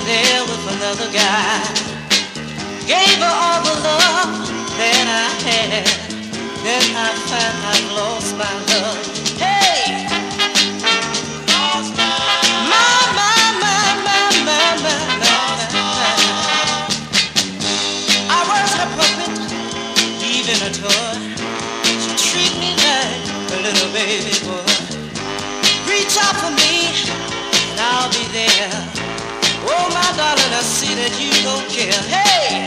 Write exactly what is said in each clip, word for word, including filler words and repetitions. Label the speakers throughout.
Speaker 1: there with another guy. Gave her all the love that I had. Then I find I've lost my love. Hey! Lost my my, my, my, my, my, my, my, my. I was her puppet, even a toy. She treat me like a little baby boy. Reach out for me, and I'll be there. Oh, my darling, I see that you don't care. Hey!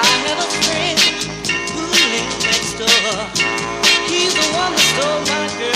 Speaker 1: He's the one that stole my girl.